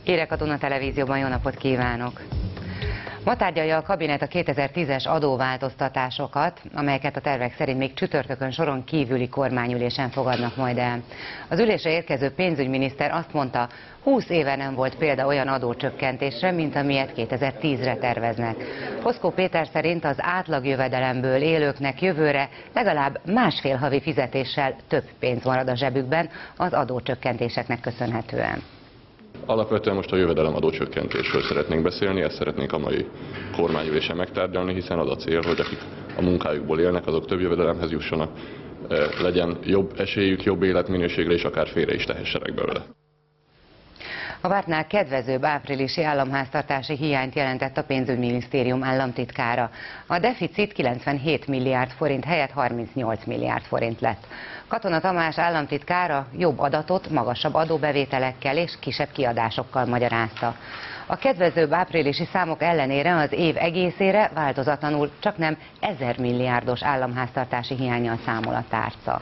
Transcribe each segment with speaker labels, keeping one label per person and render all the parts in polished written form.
Speaker 1: Hírek a Duna Televízióban, jó napot kívánok! Ma tárgyalja a kabinet a 2010-es adóváltoztatásokat, amelyeket a tervek szerint még csütörtökön soron kívüli kormányülésen fogadnak majd el. Az ülésre érkező pénzügyminiszter azt mondta, 20 éve nem volt példa olyan adócsökkentésre, mint amilyet 2010-re terveznek. Foszkó Péter szerint az átlagjövedelemből élőknek jövőre legalább másfél havi fizetéssel több pénz marad a zsebükben az adócsökkentéseknek köszönhetően.
Speaker 2: Alapvetően most a jövedelemadó csökkentésről szeretnénk beszélni, ezt szeretnénk a mai kormányülésen megtárgyalni, hiszen az a cél, hogy akik a munkájukból élnek, azok több jövedelemhez jussanak, legyen jobb esélyük, jobb életminőségre, és akár félre is tehessenek belőle.
Speaker 1: A vártnál kedvezőbb áprilisi államháztartási hiányt jelentett a pénzügyminisztérium államtitkára. A deficit 97 milliárd forint helyett 38 milliárd forint lett. Katona Tamás államtitkára jobb adatot, magasabb adóbevételekkel és kisebb kiadásokkal magyarázta. A kedvezőbb áprilisi számok ellenére az év egészére változatlanul csaknem 1000 milliárdos államháztartási hiánnyal számol a tárca.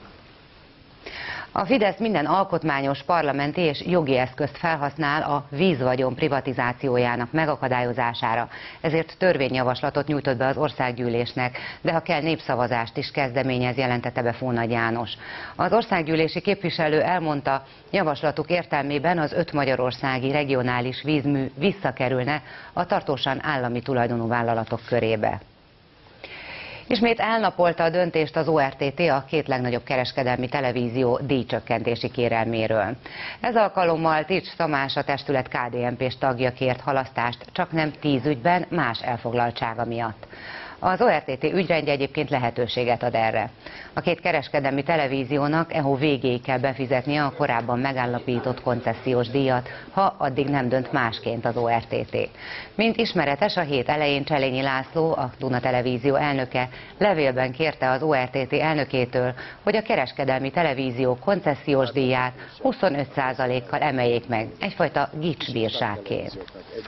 Speaker 1: A Fidesz minden alkotmányos, parlamenti és jogi eszközt felhasznál a vízvagyon privatizációjának megakadályozására. Ezért törvényjavaslatot nyújtott be az országgyűlésnek, de ha kell, népszavazást is kezdeményez, jelentette be Fónagy János. Az országgyűlési képviselő elmondta, javaslatuk értelmében az 5 magyarországi regionális vízmű visszakerülne a tartósan állami tulajdonú vállalatok körébe. Ismét elnapolta a döntést az ORTT a 2 legnagyobb kereskedelmi televízió díjcsökkentési kérelméről. Ez alkalommal Tics Tamás, a testület KDNP-s tagja kért halasztást, csaknem 10 ügyben más elfoglaltsága miatt. Az ORTT ügyrendje egyébként lehetőséget ad erre. A 2 kereskedelmi televíziónak EHO végéig kell befizetnie a korábban megállapított koncesziós díjat, ha addig nem dönt másként az ORTT. Mint ismeretes, a hét elején Cselényi László, a Duna Televízió elnöke levélben kérte az ORTT elnökétől, hogy a kereskedelmi televízió koncesziós díját 25%-kal emeljék meg, egyfajta gicsbírságként.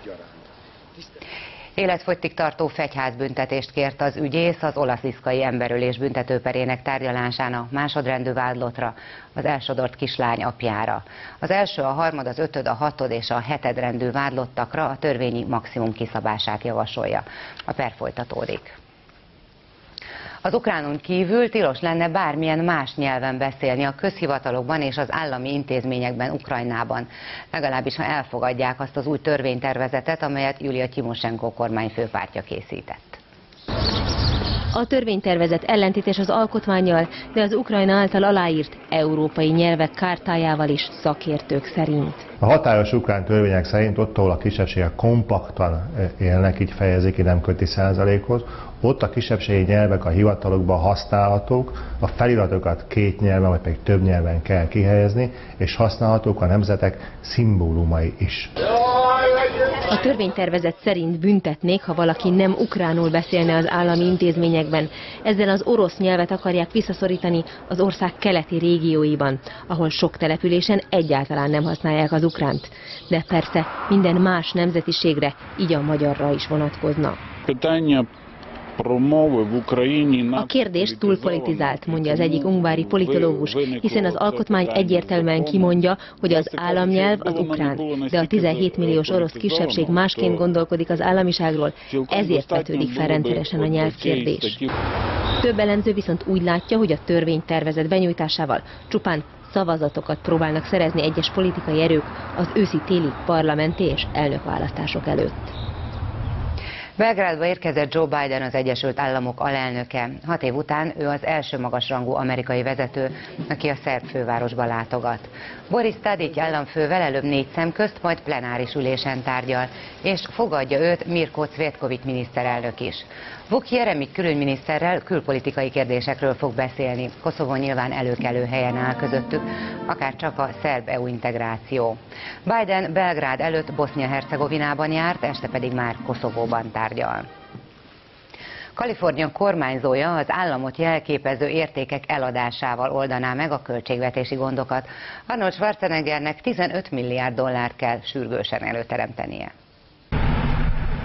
Speaker 1: Életfogytig tartó fegyházbüntetést kért az ügyész az olasziszkai emberölés büntetőperének tárgyalásán a másodrendű vádlottra, az elsodort kislány apjára. Az első, a harmad, az ötöd, a hatod és a hetedrendű vádlottakra a törvényi maximum kiszabását javasolja. A per folytatódik. Az ukránon kívül tilos lenne bármilyen más nyelven beszélni a közhivatalokban és az állami intézményekben Ukrajnában. Legalábbis, ha elfogadják azt az új törvénytervezetet, amelyet Julia Tymosenko kormányfőpártja készített.
Speaker 3: A törvénytervezet ellentétes az alkotmánnyal, de az Ukrajna által aláírt európai nyelvek kártájával is szakértők szerint.
Speaker 4: A hatályos ukrán törvények szerint ott, ahol a kisebbségek kompaktan élnek, így fejezik ki, nem köti százalékhoz, ott a kisebbségi nyelvek a hivatalokban használhatók, a feliratokat 2 nyelven vagy pedig több nyelven kell kihelyezni, és használhatók a nemzetek szimbólumai is.
Speaker 3: A törvénytervezet szerint büntetnék, ha valaki nem ukránul beszélne az állami intézményekben. Ezzel az orosz nyelvet akarják visszaszorítani az ország keleti régióiban, ahol sok településen egyáltalán nem használják az ukránt. De persze minden más nemzetiségre, így a magyarra is vonatkozna. A kérdés túlpolitizált, mondja az egyik ungvári politológus, hiszen az alkotmány egyértelműen kimondja, hogy az államnyelv az ukrán, de a 17 milliós orosz kisebbség másként gondolkodik az államiságról, ezért vetődik fel rendszeresen a nyelvkérdés. Több elemző viszont úgy látja, hogy a törvénytervezet benyújtásával csupán szavazatokat próbálnak szerezni egyes politikai erők az őszi-téli parlamenti és elnökválasztások előtt.
Speaker 1: Belgrádba érkezett Joe Biden, az Egyesült Államok alelnöke. 6 év után ő az első magasrangú amerikai vezető, aki a szerb fővárosba látogat. Boris Tadic államfővel előbb 4 szem közt, majd plenáris ülésen tárgyal, és fogadja őt Mirko Cvetkovic miniszterelnök is. Vuk Jeremic külügyminiszterrel külpolitikai kérdésekről fog beszélni. Koszovó nyilván előkelő helyen áll közöttük, akár csak a szerb EU integráció. Biden Belgrád előtt Bosznia-Hercegovinában járt, este pedig már Koszovóban tárgyal. Kalifornia kormányzója az államot jelképező értékek eladásával oldaná meg a költségvetési gondokat. Arnold Schwarzeneggernek 15 milliárd dollárt kell sürgősen előteremtenie.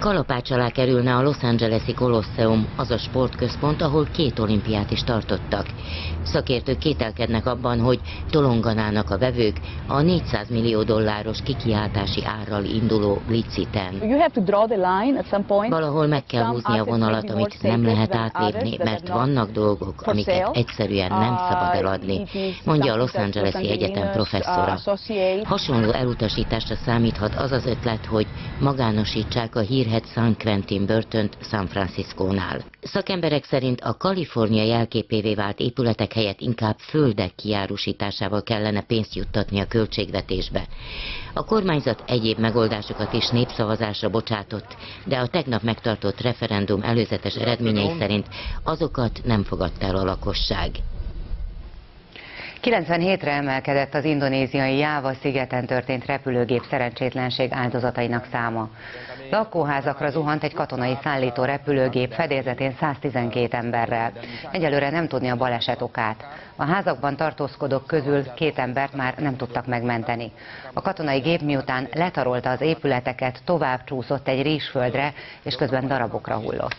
Speaker 5: Kalapács alá kerülne a Los Angeles-i Colosseum, az a sportközpont, ahol 2 olimpiát is tartottak. Szakértők kételkednek abban, hogy tolonganának a vevők a $400 millió kikiáltási árral induló liciten. Valahol meg kell húzni a vonalat, amit nem lehet átlépni, mert vannak dolgok, amiket egyszerűen nem szabad eladni, mondja a Los Angeles-i egyetem professzora. Hasonló elutasításra számíthat az az ötlet, hogy magánosítsák a hírhedt San Quentin börtönt San Franciscónál. Szakemberek szerint a Kalifornia jelképévé vált épületek helyett inkább földek kiárusításával kellene pénzt juttatni a költségvetésbe. A kormányzat egyéb megoldásokat is népszavazásra bocsátott, de a tegnap megtartott referendum előzetes eredményei szerint azokat nem fogadta el a lakosság. 97-re emelkedett az indonéziai Jáva szigeten történt repülőgép szerencsétlenség áldozatainak száma. Lakóházakra zuhant egy katonai szállító repülőgép fedélzetén 112 emberrel. Egyelőre nem tudni a baleset okát. A házakban tartózkodók közül 2 embert már nem tudtak megmenteni. A katonai gép miután letarolta az épületeket, tovább csúszott egy rízsföldre, és közben darabokra hullott.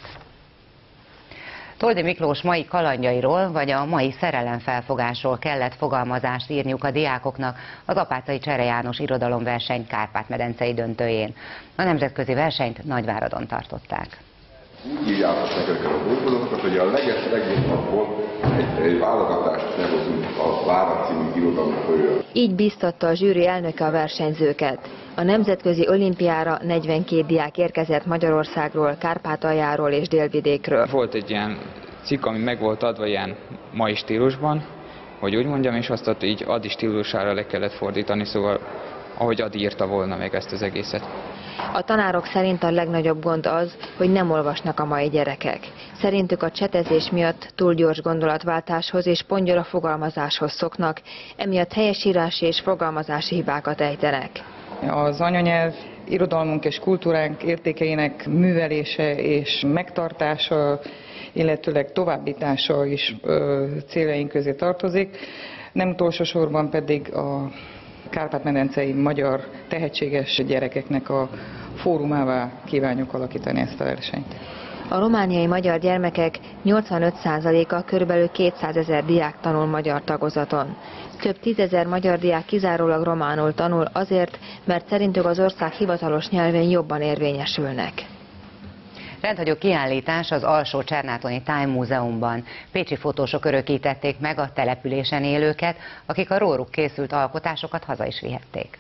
Speaker 5: Toldy Miklós mai kalandjairól vagy a mai szerelemfelfogásról kellett fogalmazást írniuk a diákoknak az Apáczai Csere János irodalomverseny Kárpát-medencei döntőjén. A nemzetközi versenyt Nagyváradon tartották.
Speaker 6: Úgy írják nekünk a dolgozókat, hogy a legjobb napból egy válogatást lehozunk a Várad című irodalomkönyvről.
Speaker 3: Így biztatta a zsűri elnöke a versenyzőket. A nemzetközi olimpiára 42 diák érkezett Magyarországról, Kárpátaljáról és Délvidékről.
Speaker 7: Volt egy ilyen cikk, ami meg volt adva ilyen mai stílusban, hogy úgy mondjam, és azt így Adi stílusára le kellett fordítani, szóval ahogy Adi írta volna meg ezt az egészet.
Speaker 3: A tanárok szerint a legnagyobb gond az, hogy nem olvasnak a mai gyerekek. Szerintük a csetezés miatt túl gyors gondolatváltáshoz és pongyora fogalmazáshoz szoknak, emiatt helyesírási és fogalmazási hibákat ejtenek.
Speaker 8: Az anyanyelv, irodalmunk és kultúránk értékeinek művelése és megtartása, illetőleg továbbítása is céljaink közé tartozik. Nem utolsó sorban pedig a Kárpát-medencei magyar tehetséges gyerekeknek a fórumává kívánjuk alakítani ezt a versenyt.
Speaker 3: A romániai magyar gyermekek 85%-a körülbelül 200 000 diák tanul magyar tagozaton. Több 10 000 magyar diák kizárólag románul tanul azért, mert szerintük az ország hivatalos nyelvén jobban érvényesülnek.
Speaker 1: Rendhagyó kiállítás az Alsó-Csernátoni Tájmúzeumban. Pécsi fotósok örökítették meg a településen élőket, akik a róluk készült alkotásokat haza is vihették.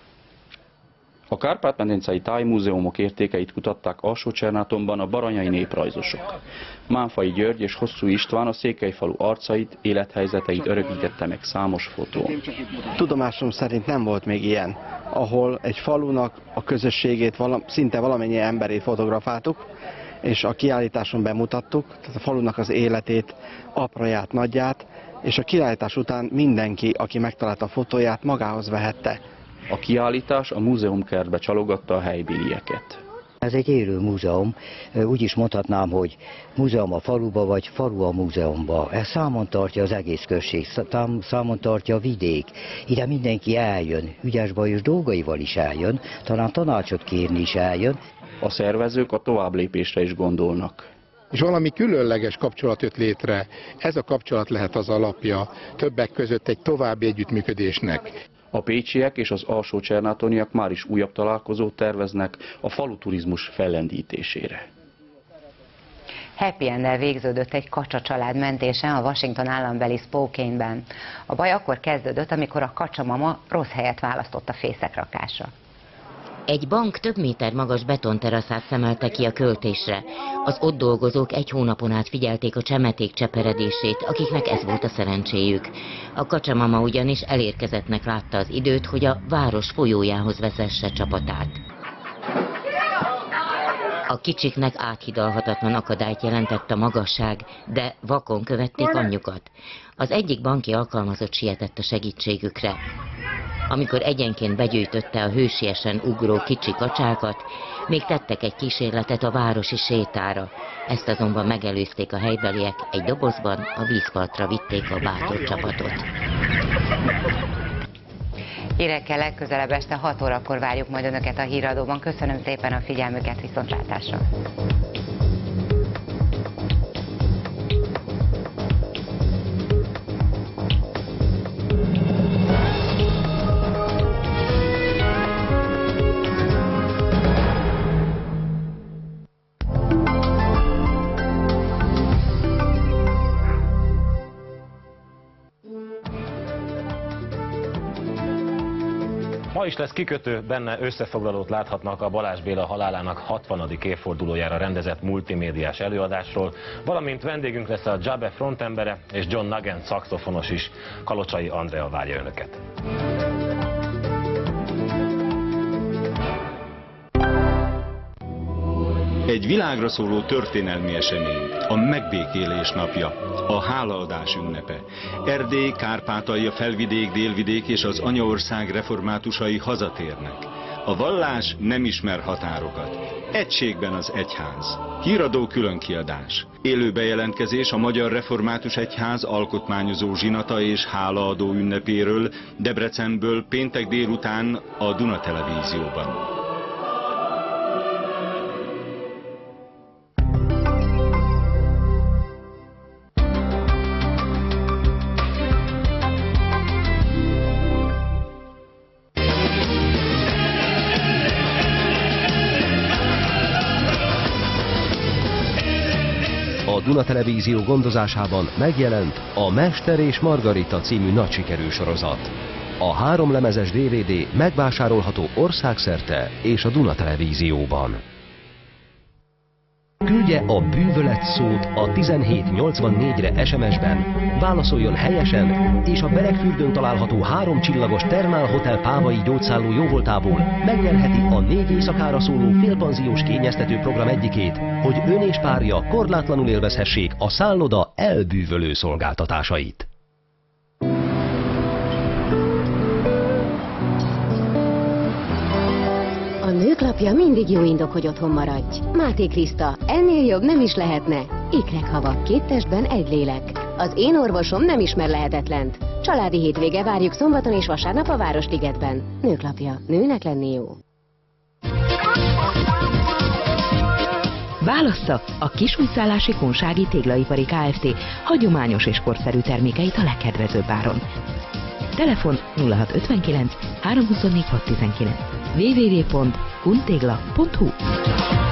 Speaker 9: A Kárpát-medencei tájmúzeumok értékeit kutatták Alsó-Csernátonban a baranyai néprajzosok. Mánfai György és Hosszú István a székelyfalu arcait, élethelyzeteit örökítette meg számos fotón.
Speaker 10: Tudomásom szerint nem volt még ilyen, ahol egy falunak a közösségét, szinte valamennyi emberét fotografáltuk, és a kiállításon bemutattuk, tehát a falunak az életét, apraját, nagyját, és a kiállítás után mindenki, aki megtalálta a fotóját, magához vehette.
Speaker 9: A kiállítás a múzeumkertbe csalogatta a helybélieket.
Speaker 11: Ez egy élő múzeum, úgy is mondhatnám, hogy múzeum a faluba, vagy falu a múzeumba. Ez számon tartja az egész község, számon tartja a vidék. Ide mindenki eljön, ügyes-bajos dolgaival is eljön, talán tanácsot kérni is eljön.
Speaker 9: A szervezők a továbblépésre is gondolnak.
Speaker 12: És valami különleges kapcsolat jött létre. Ez a kapcsolat lehet az alapja többek között egy további együttműködésnek.
Speaker 9: A pécsiek és az alsó-csernátoniak már is újabb találkozót terveznek a faluturizmus fellendítésére.
Speaker 1: Happy enddel végződött egy kacsa család mentése a Washington állambeli Spokane-ben. A baj akkor kezdődött, amikor a kacsamama rossz helyet választott a fészek rakásra.
Speaker 5: Egy bank több méter magas betonteraszát szemelte ki a költésre. Az ott dolgozók 1 hónapon át figyelték a csemeték cseperedését, akiknek ez volt a szerencséjük. A kacsamama ugyanis elérkezettnek látta az időt, hogy a város folyójához vezesse csapatát. A kicsiknek áthidalhatatlan akadályt jelentett a magasság, de vakon követték anyjukat. Az egyik banki alkalmazott sietett a segítségükre. Amikor egyenként begyűjtötte a hősiesen ugró kicsi kacsákat, még tettek egy kísérletet a városi sétára. Ezt azonban megelőzték a helybeliek, egy dobozban a vízpartra vitték a bátor csapatot.
Speaker 1: Hírekkel legközelebb este 6 órakor várjuk majd Önöket a Híradóban. Köszönöm szépen a figyelmüket, viszontlátásra!
Speaker 13: Ma is lesz kikötő, benne összefoglalót láthatnak a Balázs Béla halálának 60. évfordulójára rendezett multimédiás előadásról, valamint vendégünk lesz a Jabe frontembere és John Nugent szaxofonos is. Kalocsai Andrea várja Önöket.
Speaker 14: Egy világra szóló történelmi esemény, a megbékélés napja, a hálaadás ünnepe. Erdély, Kárpátalja, Felvidék, Délvidék és az anyaország reformátusai hazatérnek. A vallás nem ismer határokat. Egységben az egyház. Híradó különkiadás. Élő bejelentkezés a Magyar Református Egyház alkotmányozó zsinata és hálaadó ünnepéről Debrecenből péntek délután a Duna Televízióban.
Speaker 15: A Duna Televízió gondozásában megjelent a Mester és Margarita című nagy sikerű sorozat. A 3 lemezes DVD megvásárolható országszerte és a Duna Televízióban. Küldje a bűvölet szót a 1784-re SMS-ben, válaszoljon helyesen, és a Beregfürdőn található 3 csillagos Thermal Hotel Pávai gyógyszálló jóvoltából megnyerheti a 4 éjszakára szóló félpanziós kényeztető program egyikét, hogy ön és párja korlátlanul élvezhessék a szálloda elbűvölő szolgáltatásait.
Speaker 16: A Nőklapja mindig jó indok, hogy otthon maradj. Máté Kriszta, ennél jobb nem is lehetne. Ikreghava, 2 testben, 1 lélek. Az én orvosom nem ismer lehetetlent. Családi hétvége, várjuk szombaton és vasárnap a Városligetben. Nőklapja, nőnek lenni jó.
Speaker 17: Válassza a Kisújszállási Kunsági Téglaipari Kft. Hagyományos és korszerű termékeit a legkedvezőbb áron. Telefon 0659 324 619 www.kuntégla.hu